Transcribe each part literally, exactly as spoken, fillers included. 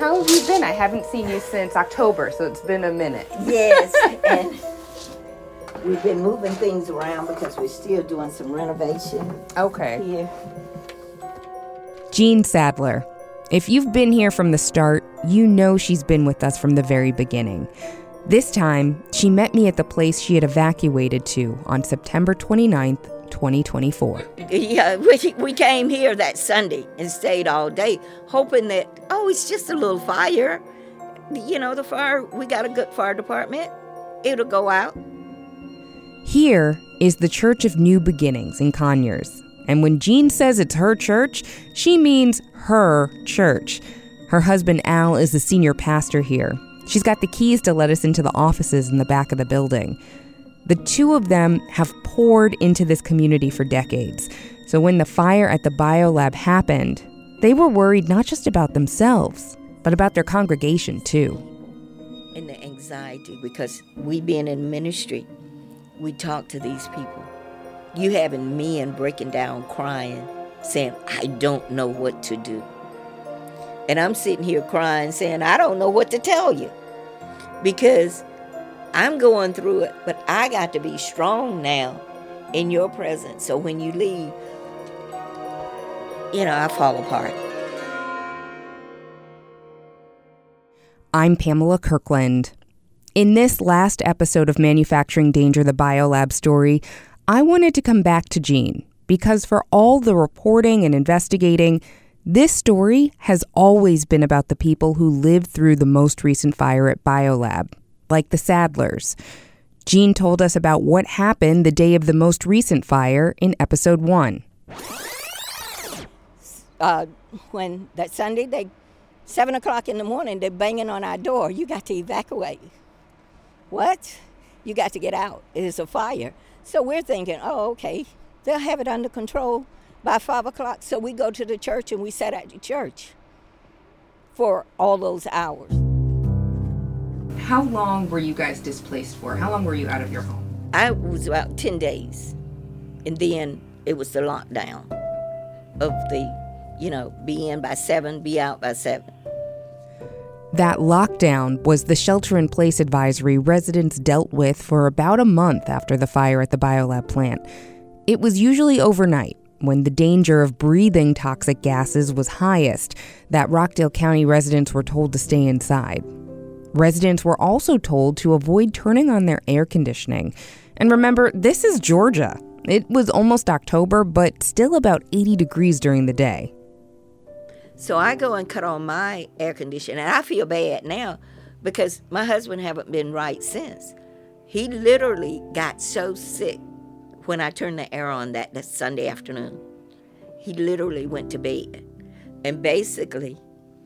how have you been? I haven't seen you since October, so it's been a minute. Yes, and we've been moving things around because we're still doing some renovation. Okay. Here. Jean Sadler. If you've been here from the start, you know she's been with us from the very beginning. This time, she met me at the place she had evacuated to on September twenty-ninth, twenty twenty-four. Yeah, we, we came here that Sunday and stayed all day, hoping that, oh, it's just a little fire. You know, the fire, we got a good fire department. It'll go out. Here is the Church of New Beginnings in Conyers. And when Jean says it's her church, she means her church. Her husband, Al, is the senior pastor here. She's got the keys to let us into the offices in the back of the building. The two of them have poured into this community for decades. So when the fire at the biolab happened, they were worried not just about themselves, but about their congregation too. And the anxiety, because we being in ministry, we talk to these people. You having men breaking down, crying, saying, I don't know what to do. And I'm sitting here crying, saying, I don't know what to tell you. Because I'm going through it, but I got to be strong now in your presence. So when you leave, you know, I fall apart. I'm Pamela Kirkland. In this last episode of Manufacturing Danger, the Biolab story, I wanted to come back to Jean because for all the reporting and investigating, this story has always been about the people who lived through the most recent fire at Biolab, like the Sadlers. Jean told us about what happened the day of the most recent fire in episode one. Uh, when that Sunday, they seven o'clock in the morning, they're banging on our door. You got to evacuate. What? You got to get out. It's a fire. So we're thinking, oh, okay, they'll have it under control by five o'clock. So we go to the church and we sat at the church for all those hours. How long were you guys displaced for? How long were you out of your home? I was about ten days. And then it was the lockdown of the, you know, be in by seven, be out by seven. That lockdown was the shelter-in-place advisory residents dealt with for about a month after the fire at the Biolab plant. It was usually overnight, when the danger of breathing toxic gases was highest, that Rockdale County residents were told to stay inside. Residents were also told to avoid turning on their air conditioning. And remember, this is Georgia. It was almost October, but still about eighty degrees during the day. So I go and cut on my air conditioner, and I feel bad now because my husband haven't been right since. He literally got so sick when I turned the air on that, that Sunday afternoon. He literally went to bed. And basically,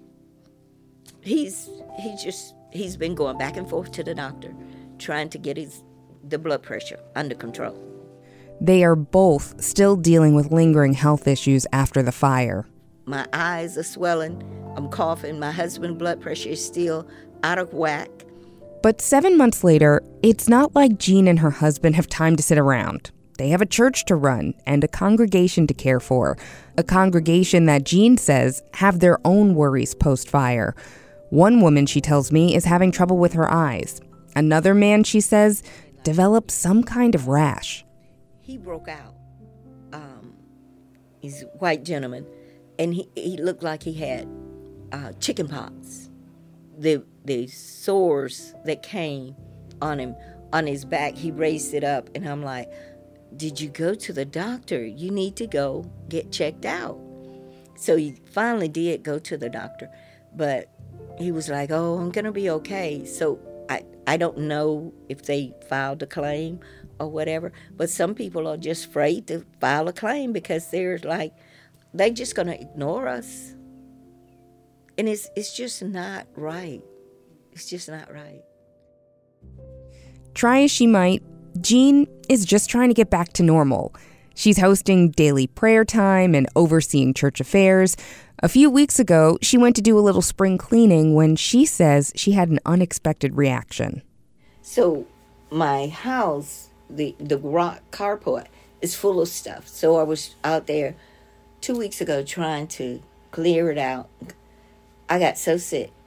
he's he's just, he's been going back and forth to the doctor, trying to get his the blood pressure under control. They are both still dealing with lingering health issues after the fire. My eyes are swelling, I'm coughing, my husband's blood pressure is still out of whack. But seven months later, it's not like Jean and her husband have time to sit around. They have a church to run and a congregation to care for, a congregation that Jean says have their own worries post-fire. One woman, she tells me, is having trouble with her eyes. Another man, she says, developed some kind of rash. He broke out. Um, he's a white gentleman. And he, he looked like he had uh, chicken pox. The the sores that came on him, on his back, he raised it up. And I'm like, did you go to the doctor? You need to go get checked out. So he finally did go to the doctor. But he was like, oh, I'm going to be okay. So I, I don't know if they filed a claim or whatever. But some people are just afraid to file a claim because they're like, they're just going to ignore us. And it's it's just not right. It's just not right. Try as she might, Jean is just trying to get back to normal. She's hosting daily prayer time and overseeing church affairs. A few weeks ago, she went to do a little spring cleaning when she says she had an unexpected reaction. So my house, the, the rock carport, is full of stuff. So I was out there two weeks ago trying to clear it out. I got so sick.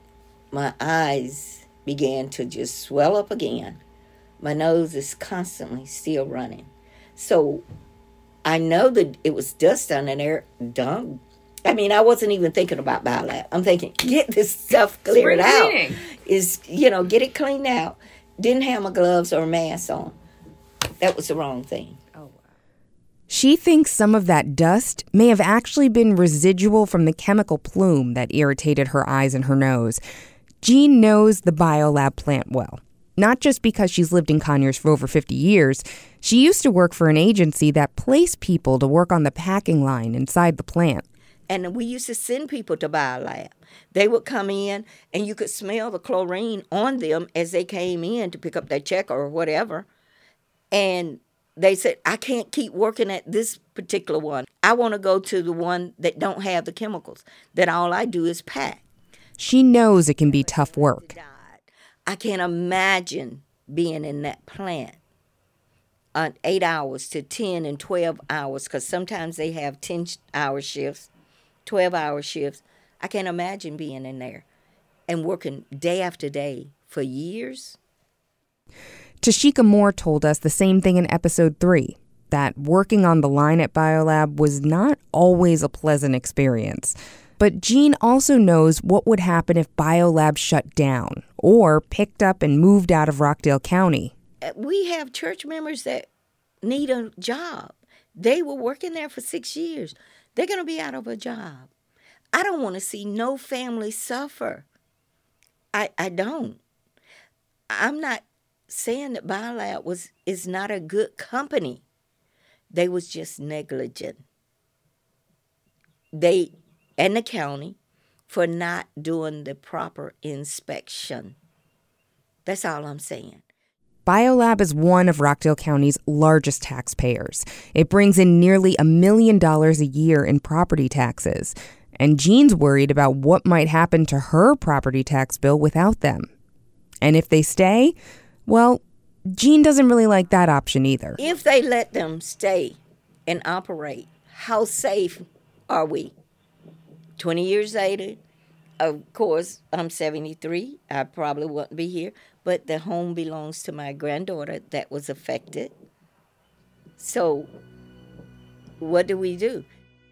my eyes began to just swell up again. My nose is constantly still running. So I know that it was dust under there. Dumb. I mean, I wasn't even thinking about biolab. I'm thinking, get this stuff cleared out. Is, you know, get it cleaned out. Didn't have my gloves or mask on. That was the wrong thing. Oh, wow. She thinks some of that dust may have actually been residual from the chemical plume that irritated her eyes and her nose. Jean knows the biolab plant well. Not just because she's lived in Conyers for over fifty years. She used to work for an agency that placed people to work on the packing line inside the plant. And we used to send people to biolab. They would come in, and you could smell the chlorine on them as they came in to pick up their check or whatever. And they said, I can't keep working at this particular one. I want to go to the one that don't have the chemicals, that all I do is pack. She knows it can be tough work. I can't imagine being in that plant on eight hours to ten and twelve hours, because sometimes they have ten-hour shifts, twelve-hour shifts. I can't imagine being in there and working day after day for years. Tashika Moore told us the same thing in episode three, that working on the line at Biolab was not always a pleasant experience. But Jean also knows what would happen if Biolab shut down or picked up and moved out of Rockdale County. We have church members that need a job. They were working there for six years. They're going to be out of a job. I don't want to see no family suffer. I, I don't. I'm not saying that Biolab was is not a good company. They was just negligent. They and the county for not doing the proper inspection. That's all I'm saying. Biolab is one of Rockdale County's largest taxpayers. It brings in nearly a million dollars a year in property taxes. And Jean's worried about what might happen to her property tax bill without them. And if they stay, well, Jean doesn't really like that option either. If they let them stay and operate, how safe are we? twenty years later, of course, I'm seventy-three. I probably wouldn't be here. But the home belongs to my granddaughter that was affected. So what do we do?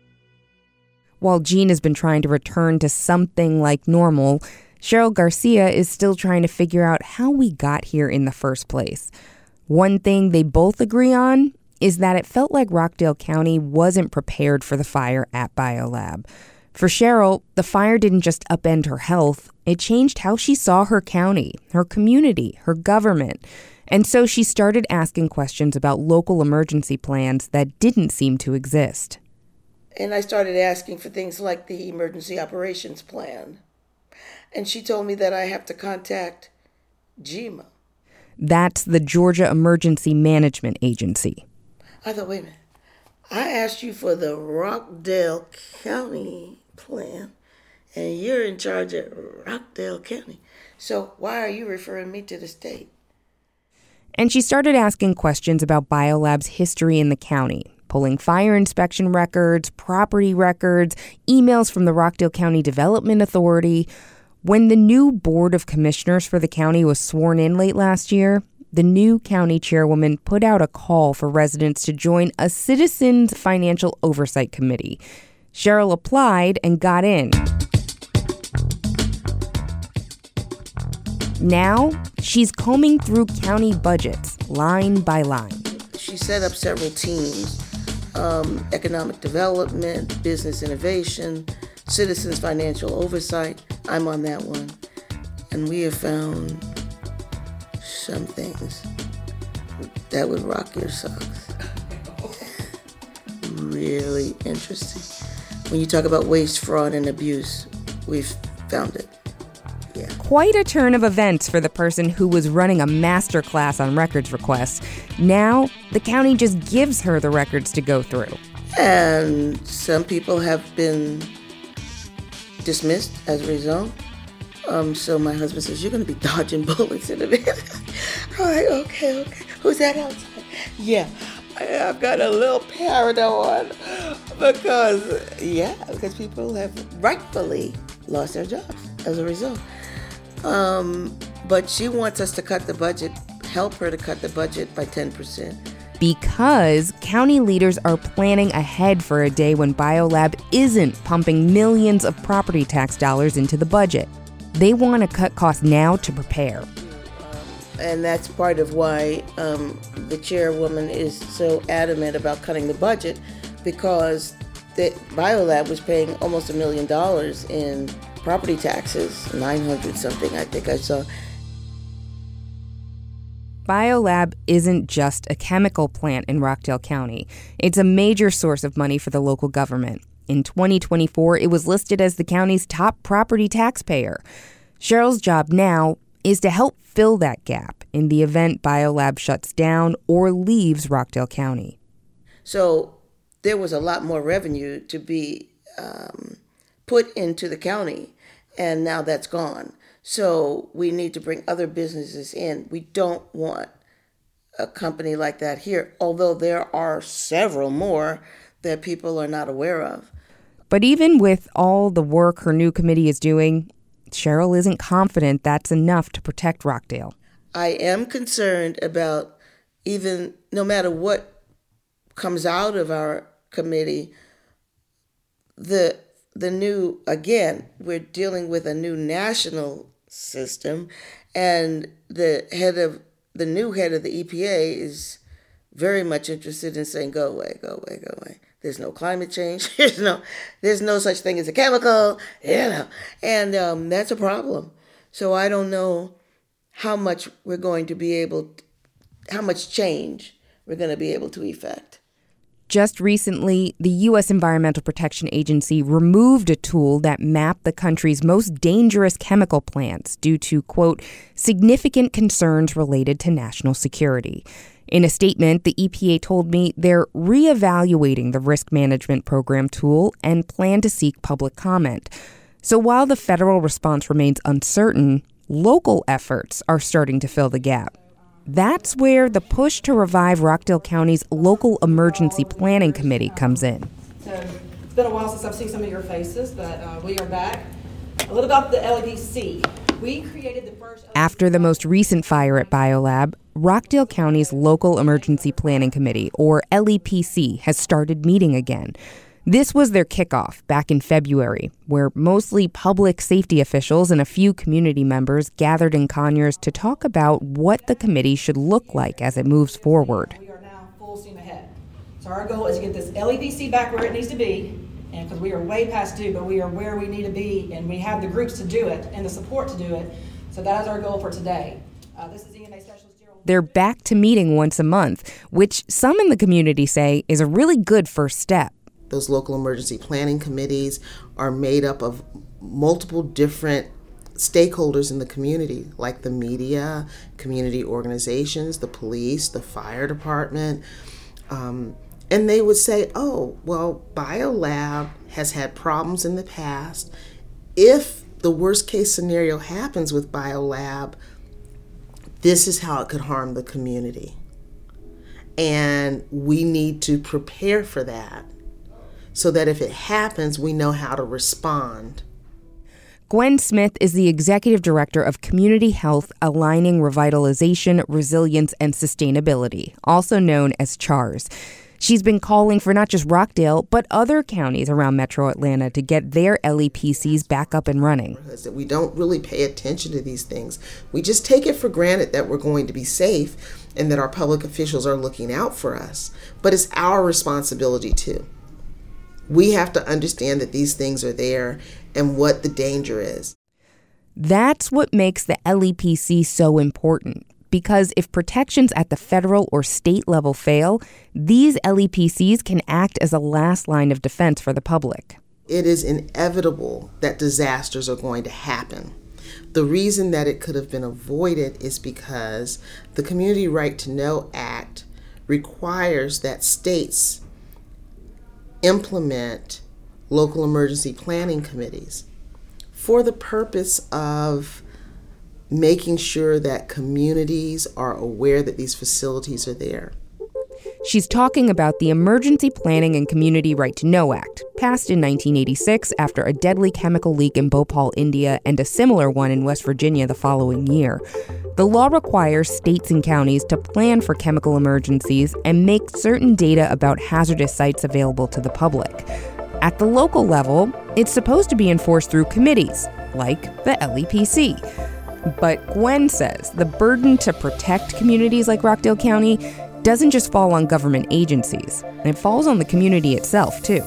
While Jean has been trying to return to something like normal, Cheryl Garcia is still trying to figure out how we got here in the first place. One thing they both agree on is that it felt like Rockdale County wasn't prepared for the fire at Biolab. For Cheryl, the fire didn't just upend her health, it changed how she saw her county, her community, her government. And so she started asking questions about local emergency plans that didn't seem to exist. And I started asking for things like the emergency operations plan. And she told me that I have to contact G E M A. That's the Georgia Emergency Management Agency. I thought, wait a minute. I asked you for the Rockdale County plan, and you're in charge of Rockdale County. So why are you referring me to the state? And she started asking questions about Biolab's history in the county, pulling fire inspection records, property records, emails from the Rockdale County Development Authority. When the new board of commissioners for the county was sworn in late last year, the new county chairwoman put out a call for residents to join a Citizens Financial Oversight Committee. Cheryl applied and got in. Now, she's combing through county budgets, line by line. She set up several teams, um, economic development, business innovation, Citizens Financial Oversight. I'm on that one. And we have found some things that would rock your socks. Really interesting. When you talk about waste, fraud, and abuse, we've found it. Yeah. Quite a turn of events for the person who was running a master class on records requests. Now, the county just gives her the records to go through. And some people have been dismissed as a result. Um, so my husband says, you're going to be dodging bullets in a minute. I'm like, okay, okay. Who's that outside? Yeah, I've got a little paranoid because, yeah, because people have rightfully lost their jobs as a result. Um, but she wants us to cut the budget, help her to cut the budget by ten percent. Because county leaders are planning ahead for a day when BioLab isn't pumping millions of property tax dollars into the budget. They want to cut costs now to prepare. And that's part of why um, the chairwoman is so adamant about cutting the budget, because the BioLab was paying almost a million dollars in property taxes, nine hundred something I think I saw. BioLab isn't just a chemical plant in Rockdale County. It's a major source of money for the local government. In twenty twenty-four, it was listed as the county's top property taxpayer. Cheryl's job now is to help fill that gap in the event BioLab shuts down or leaves Rockdale County. So there was a lot more revenue to be um, put into the county, and now that's gone. So we need to bring other businesses in. We don't want a company like that here, although there are several more that people are not aware of. But even with all the work her new committee is doing, Cheryl isn't confident that's enough to protect Rockdale. I am concerned about, even no matter what comes out of our committee, the the new, again, we're dealing with a new national system, and the head of the new head of the E P A is very much interested in saying, go away, go away, go away. There's no climate change. There's no, there's no such thing as a chemical, you know, and um, that's a problem. So I don't know how much we're going to be able, how much change we're going to be able to effect. Just recently, the U S Environmental Protection Agency removed a tool that mapped the country's most dangerous chemical plants due to, quote, significant concerns related to national security. In a statement, the E P A told me they're reevaluating the risk management program tool and plan to seek public comment. So while the federal response remains uncertain, local efforts are starting to fill the gap. That's where the push to revive Rockdale County's local emergency planning committee comes in. So it's been a while since I've seen some of your faces, but uh, we are back. A little about the L E P C. We created the first... After the most recent fire at BioLab, Rockdale County's Local Emergency Planning Committee, or L E P C, has started meeting again. This was their kickoff back in February, where mostly public safety officials and a few community members gathered in Conyers to talk about what the committee should look like as it moves forward. We are now full steam ahead. So our goal is to get this L E P C back where it needs to be, and because we are way past due, but we are where we need to be, and we have the groups to do it and the support to do it. So that is our goal for today. Uh, this is E M A Specialist Gerald. They're back to meeting once a month, which some in the community say is a really good first step. Those local emergency planning committees are made up of multiple different stakeholders in the community, like the media, community organizations, the police, the fire department. Um, and they would say, oh, well, BioLab has had problems in the past. If the worst case scenario happens with BioLab, this is how it could harm the community. And we need to prepare for that, so that if it happens, we know how to respond. Gwen Smith is the executive director of Community Health Aligning Revitalization, Resilience, and Sustainability, also known as CHARS. She's been calling for not just Rockdale, but other counties around Metro Atlanta to get their L E P Cs back up and running. We don't really pay attention to these things. We just take it for granted that we're going to be safe and that our public officials are looking out for us. But it's our responsibility too. We have to understand that these things are there and what the danger is. That's what makes the L E P C so important, because if protections at the federal or state level fail, these L E P Cs can act as a last line of defense for the public. It is inevitable that disasters are going to happen. The reason that it could have been avoided is because the Community Right to Know Act requires that states implement local emergency planning committees for the purpose of making sure that communities are aware that these facilities are there. She's talking about the Emergency Planning and Community Right to Know Act, passed in nineteen eighty-six after a deadly chemical leak in Bhopal, India, and a similar one in West Virginia the following year. The law requires states and counties to plan for chemical emergencies and make certain data about hazardous sites available to the public. At the local level, it's supposed to be enforced through committees, like the L E P C. But Gwen says the burden to protect communities like Rockdale County doesn't just fall on government agencies. It falls on the community itself, too.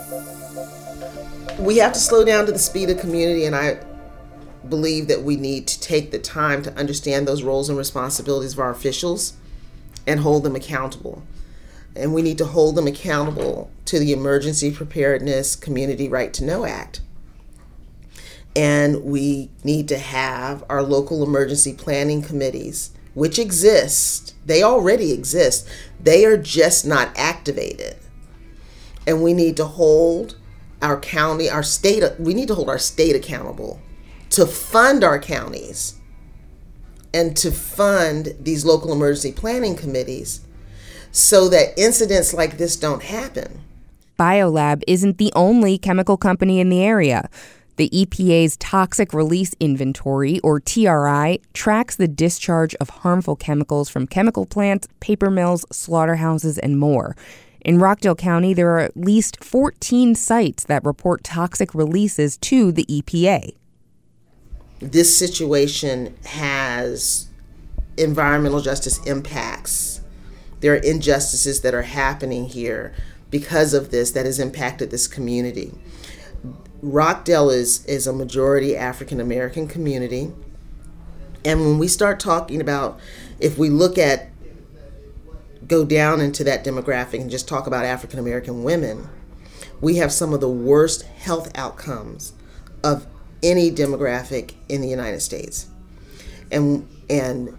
We have to slow down to the speed of community, and I believe that we need to take the time to understand those roles and responsibilities of our officials and hold them accountable. And we need to hold them accountable to the Emergency Preparedness Community Right to Know Act. And we need to have our local emergency planning committees, which exist. They already exist. They are just not activated. And we need to hold our county, our state, we need to hold our state accountable to fund our counties and to fund these local emergency planning committees so that incidents like this don't happen. BioLab isn't the only chemical company in the area. The E P A's Toxic Release Inventory, or T R I, tracks the discharge of harmful chemicals from chemical plants, paper mills, slaughterhouses, and more. In Rockdale County, there are at least fourteen sites that report toxic releases to the E P A. This situation has environmental justice impacts. There are injustices that are happening here because of this that has impacted this community. Rockdale is, is a majority African American community. And when we start talking about, if we look at, go down into that demographic and just talk about African American women, we have some of the worst health outcomes of any demographic in the United States. And, and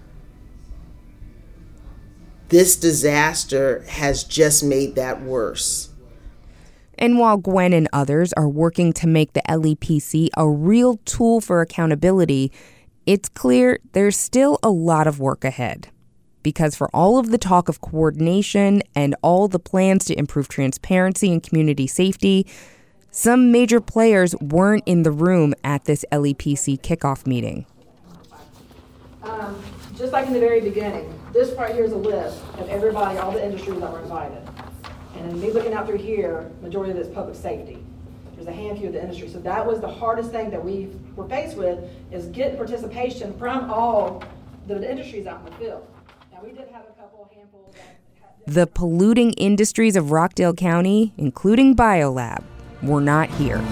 this disaster has just made that worse. And while Gwen and others are working to make the L E P C a real tool for accountability, it's clear there's still a lot of work ahead. Because for all of the talk of coordination and all the plans to improve transparency and community safety, some major players weren't in the room at this L E P C kickoff meeting. Um, just like in the very beginning, this right here is a list of everybody, all the industries that were invited. And then me looking out through here, majority of it is public safety. There's a handful of the industry. So that was the hardest thing that we were faced with, is getting participation from all the industries out in the field. Now we did have a couple handfuls that had... The polluting industries of Rockdale County, including BioLab, were not here.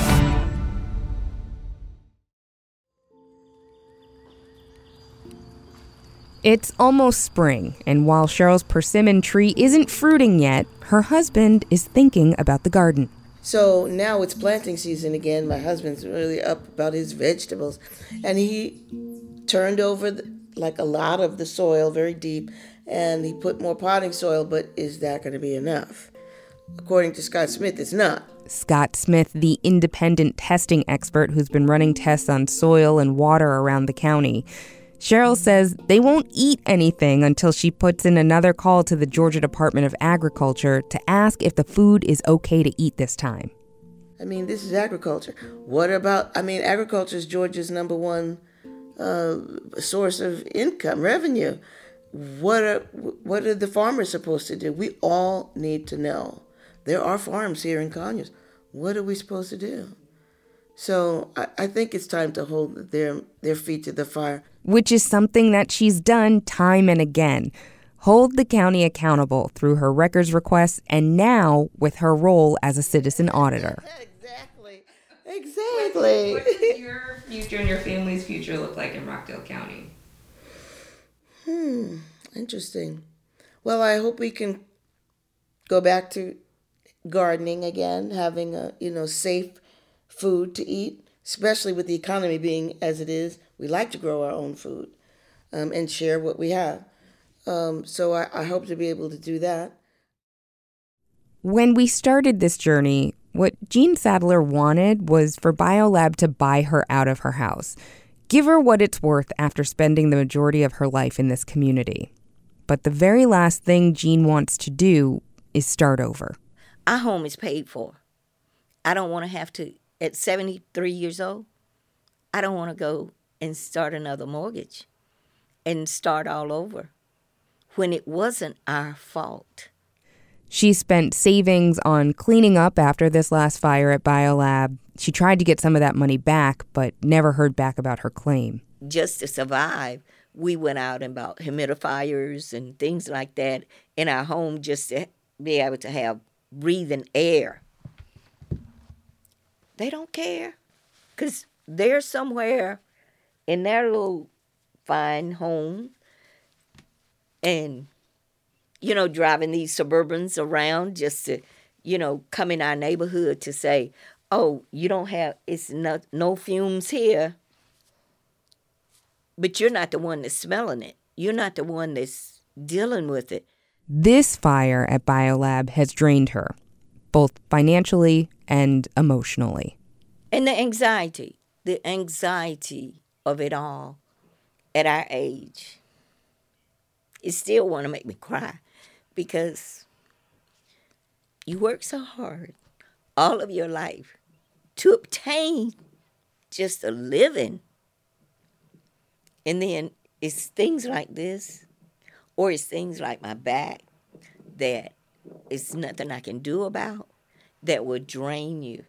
It's almost spring, and while Cheryl's persimmon tree isn't fruiting yet, her husband is thinking about the garden. So now it's planting season again. My husband's really up about his vegetables. And he turned over the, like a lot of the soil very deep, and he put more potting soil, but is that going to be enough? According to Scott Smith, it's not. Scott Smith, the independent testing expert who's been running tests on soil and water around the county. Cheryl says they won't eat anything until she puts in another call to the Georgia Department of Agriculture to ask if the food is okay to eat this time. I mean, this is agriculture. What about, I mean, agriculture is Georgia's number one uh, source of income, revenue. What are, what are the farmers supposed to do? We all need to know. There are farms here in Conyers. What are we supposed to do? So I, I think it's time to hold their their feet to the fire. Which is something that she's done time and again. Hold the county accountable through her records requests and now with her role as a citizen auditor. Exactly. Exactly. What does your future and your family's future look like in Rockdale County? Hmm. Interesting. Well, I hope we can go back to gardening again, having a, you know, safe food to eat, especially with the economy being as it is. We like to grow our own food um, and share what we have. Um, so I, I hope to be able to do that. When we started this journey, what Jean Sadler wanted was for BioLab to buy her out of her house, give her what it's worth after spending the majority of her life in this community. but the very last thing Jean wants to do is start over. Our home is paid for. I don't want to have to, at seventy-three years old, I don't want to go and start another mortgage and start all over when it wasn't our fault. She spent savings on cleaning up after this last fire at BioLab. She tried to get some of that money back, but never heard back about her claim. Just to survive, we went out and bought humidifiers and things like that in our home just to be able to have breathing air. They don't care because they're somewhere in their little fine home and, you know, driving these Suburbans around just to, you know, come in our neighborhood to say, oh, you don't have, it's not, no fumes here. But you're not the one that's smelling it. You're not the one that's dealing with it. This fire at BioLab has drained her, both financially and emotionally. And the anxiety, the anxiety of it all at our age, it still want to make me cry because you work so hard all of your life to obtain just a living. And then it's things like this, or it's things like my back that it's nothing I can do about that will drain you.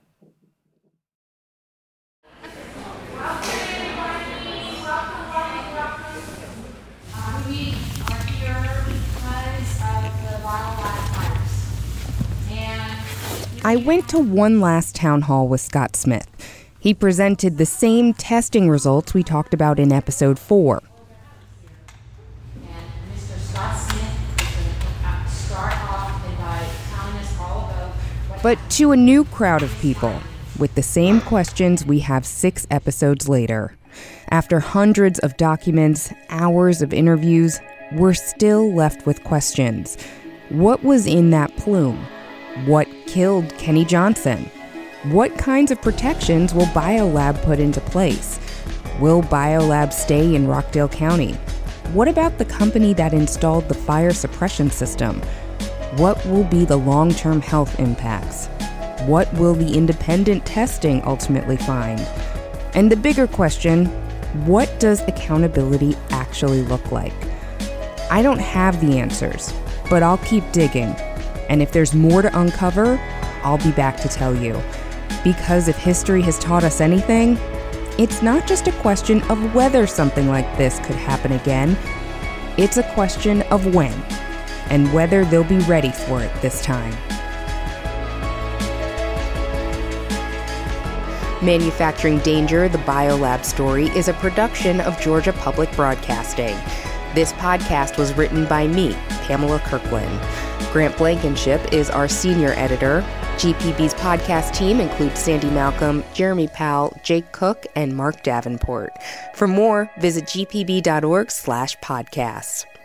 We are here because of the BioLab virus. And I went to one last town hall with Scott Smith. He presented the same testing results we talked about in episode four. And Mister Scott Smith is going to start off by telling us all about what But to a new crowd of people with the same questions we have six episodes later. After hundreds of documents, hours of interviews, we're still left with questions. What was in that plume? What killed Kenny Johnson? What kinds of protections will BioLab put into place? Will BioLab stay in Rockdale County? What about the company that installed the fire suppression system? What will be the long-term health impacts? What will the independent testing ultimately find? And the bigger question, what does accountability actually look like? I don't have the answers, but I'll keep digging. And if there's more to uncover, I'll be back to tell you. Because if history has taught us anything, it's not just a question of whether something like this could happen again. It's a question of when, and whether they'll be ready for it this time. Manufacturing Danger, the BioLab story, is a production of Georgia Public Broadcasting. This podcast was written by me, Pamela Kirkland. Grant Blankenship is our senior editor. G P B's podcast team includes Sandy Malcolm, Jeremy Powell, Jake Cook, and Mark Davenport. For more, visit gpb.org slash podcasts.